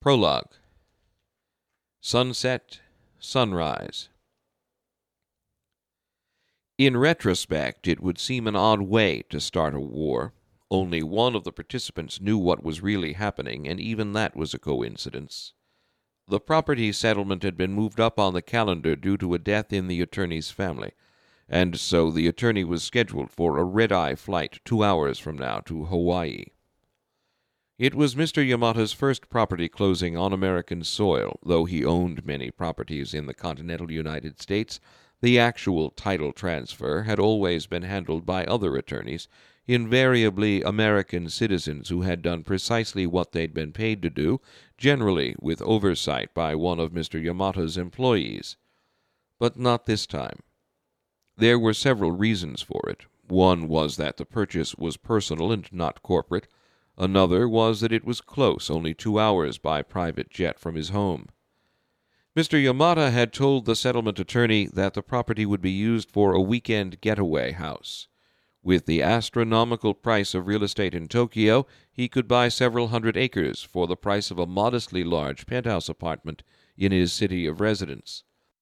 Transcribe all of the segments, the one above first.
Prologue. Sunset, Sunrise. In retrospect, it would seem an odd way to start a war. Only one of the participants knew what was really happening, and even that was a coincidence. The property settlement had been moved up on the calendar due to a death in the attorney's family, and so the attorney was scheduled for a red-eye flight 2 hours from now to Hawaii. It was Mr. Yamata's first property closing on American soil. Though he owned many properties in the continental United States, the actual title transfer had always been handled by other attorneys, invariably American citizens who had done precisely what they'd been paid to do, generally with oversight by one of Mr. Yamata's employees. But not this time. There were several reasons for it. One was that the purchase was personal and not corporate. Another was that it was close, only 2 hours by private jet from his home. Mr. Yamata had told the settlement attorney that the property would be used for a weekend getaway house. With the astronomical price of real estate in Tokyo, he could buy several hundred acres for the price of a modestly large penthouse apartment in his city of residence.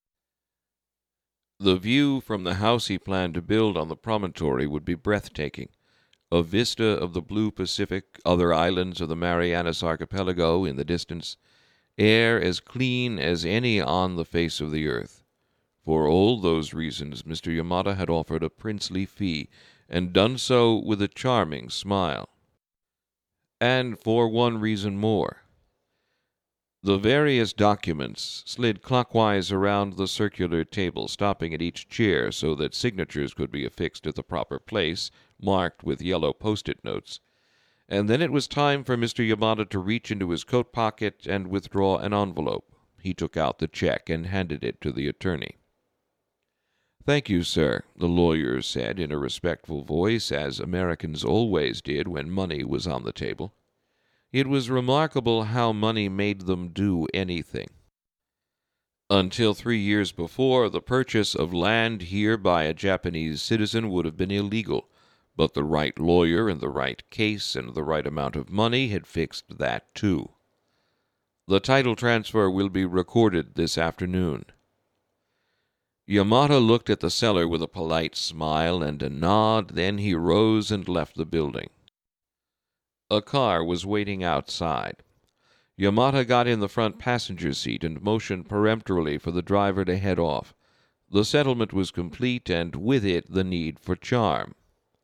The view from the house he planned to build on the promontory would be breathtaking. A vista of the blue Pacific, other islands of the Marianas Archipelago in the distance, air as clean as any on the face of the earth. For all those reasons, Mr. Yamata had offered a princely fee, and done so with a charming smile. And for one reason more. The various documents slid clockwise around the circular table, stopping at each chair so that signatures could be affixed at the proper place, marked with yellow post-it notes. And then it was time for Mr. Yamata to reach into his coat pocket and withdraw an envelope. He took out the check and handed it to the attorney. "Thank you, sir," the lawyer said in a respectful voice, as Americans always did when money was on the table. It was remarkable how money made them do anything. Until 3 years before, the purchase of land here by a Japanese citizen would have been illegal, but the right lawyer and the right case and the right amount of money had fixed that too. The title transfer will be recorded this afternoon. Yamata looked at the seller with a polite smile and a nod, then he rose and left the building. A car was waiting outside. Yamata got in the front passenger seat and motioned peremptorily for the driver to head off. The settlement was complete, and with it the need for charm.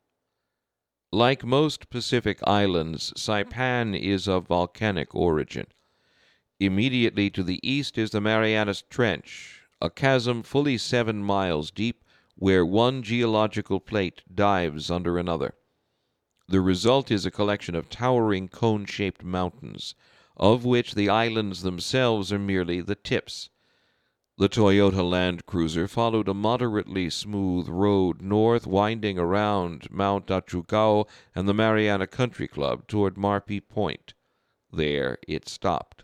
Like most Pacific islands, Saipan is of volcanic origin. Immediately to the east is the Marianas Trench, a chasm fully 7 miles deep, where one geological plate dives under another. The result is a collection of towering cone-shaped mountains, of which the islands themselves are merely the tips. The Toyota Land Cruiser followed a moderately smooth road north, winding around Mount Achugao and the Mariana Country Club toward Marpi Point. There it stopped.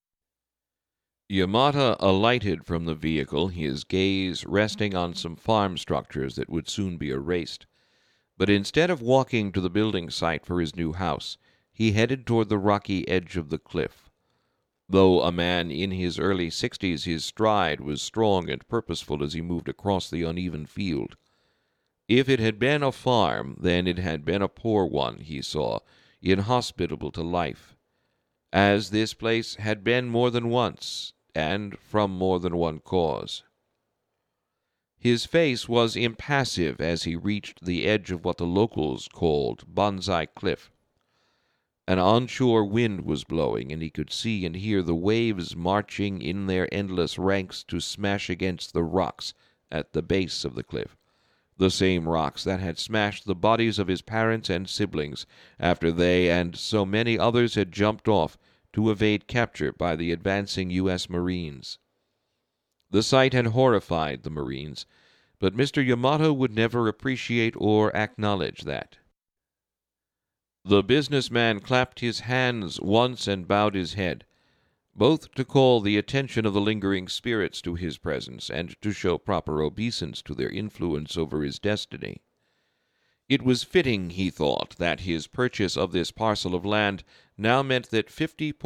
Yamata alighted from the vehicle, his gaze resting on some farm structures that would soon be erased. But instead of walking to the building site for his new house, he headed toward the rocky edge of the cliff. Though a man in his early 60s, his stride was strong and purposeful as he moved across the uneven field. If it had been a farm, then it had been a poor one, he saw, inhospitable to life, as this place had been more than once, and from more than one cause. His face was impassive as he reached the edge of what the locals called Bonsai Cliff. An onshore wind was blowing, and he could see and hear the waves marching in their endless ranks to smash against the rocks at the base of the cliff, the same rocks that had smashed the bodies of his parents and siblings after they and so many others had jumped off to evade capture by the advancing U.S. Marines. The sight had horrified the Marines, but Mr. Yamata would never appreciate or acknowledge that. The businessman clapped his hands once and bowed his head, both to call the attention of the lingering spirits to his presence and to show proper obeisance to their influence over his destiny. It was fitting, he thought, that his purchase of this parcel of land now meant that 50